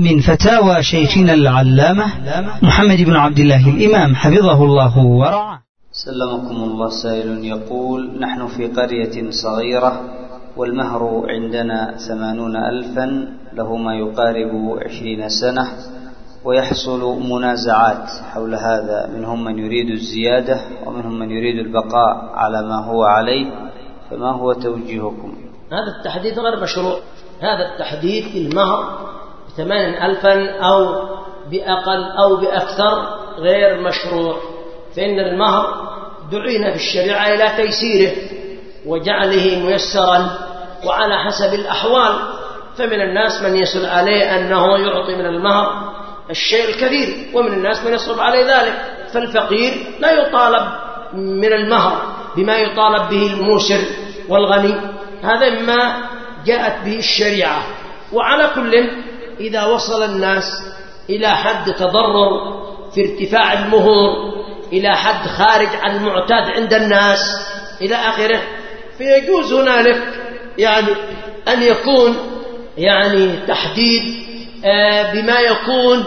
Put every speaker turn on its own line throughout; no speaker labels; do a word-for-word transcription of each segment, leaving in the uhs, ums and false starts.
من فتاوى شيخنا العلامة محمد بن عبد الله الإمام حفظه الله ورعاه.
سلمكم الله. سائل يقول: نحن في قرية صغيرة والمهر عندنا ثمانون ألفا له ما يقارب عشرين سنة، ويحصل منازعات حول هذا، منهم من يريد الزيادة ومنهم من يريد البقاء على ما هو عليه، فما هو توجيهكم؟
هذا التحديد غير مشروع. هذا التحديد المهر ثمان ألفا أو بأقل أو بأكثر غير مشروع، فإن المهر دعينا في الشريعة إلى تيسيره وجعله ميسرا وعلى حسب الأحوال، فمن الناس من يسل عليه أنه يعطي من المهر الشيء الكثير، ومن الناس من يصرف عليه ذلك، فالفقير لا يطالب من المهر بما يطالب به الموسر والغني، هذا مما جاءت به الشريعة. وعلى كل، إذا وصل الناس إلى حد تضرر في ارتفاع المهور إلى حد خارج عن المعتاد عند الناس إلى آخره، فيجوز هنالك يعني أن يكون يعني تحديد بما يكون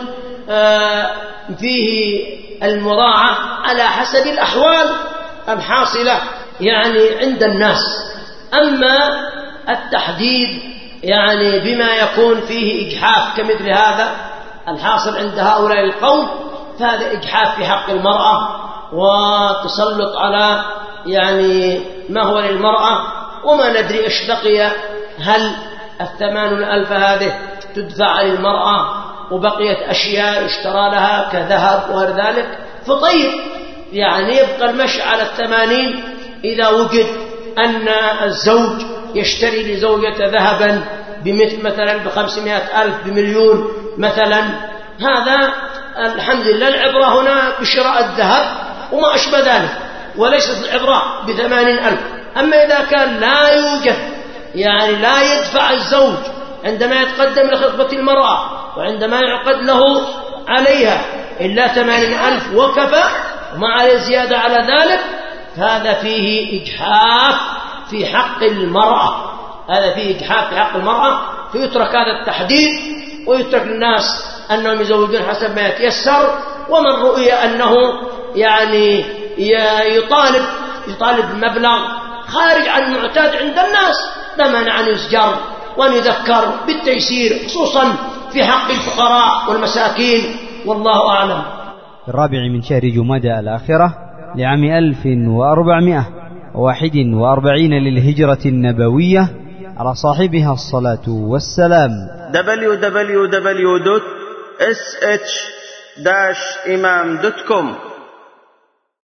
فيه المراعاة على حسب الأحوال الحاصلة يعني عند الناس. أما التحديد يعني بما يكون فيه إجحاف كمثل هذا الحاصل عند هؤلاء القوم، فهذا إجحاف في حق المرأة وتسلط على يعني ما هو للمرأة، وما ندري إيش بقي، هل الثمان ألف هذه تدفع للمرأة وبقيت أشياء اشترى لها كذهب وغير ذلك، فطيب يعني يبقى المشي على الثمانين. إذا وجد أن الزوج يشتري لزوجته ذهبا بمثل مثلا بخمسمائة ألف بمليون مثلا، هذا الحمد لله العبرة هنا بشراء الذهب وما أشبه ذلك، وليست العبرة بثمانين ألف. أما إذا كان لا يوجد يعني لا يدفع الزوج عندما يتقدم لخطبة المرأة وعندما يعقد له عليها إلا ثمانين ألف وكفى وما عليه زيادة على ذلك، هذا فيه إجحاف في حق المرأة، هذا فيه إجحاف في حق المرأة، فيترك هذا التحديد ويترك للناس أنهم يزوجون حسب ما يتيسر. ومن رؤي أنه يعني يطالب يطالب بمبلغ خارج عن المعتاد عند الناس لا مانع أن يزجر وأن يذكر بالتيسير، خصوصا في حق الفقراء والمساكين، والله أعلم.
الرابع من شهر جمادى الآخرة لعام ألف وأربعمائة وواحد وأربعين للهجرة النبوية، على صاحبها الصلاة والسلام.
دبليو دبليو دبليو دوت إس إتش داش إمام دوت كوم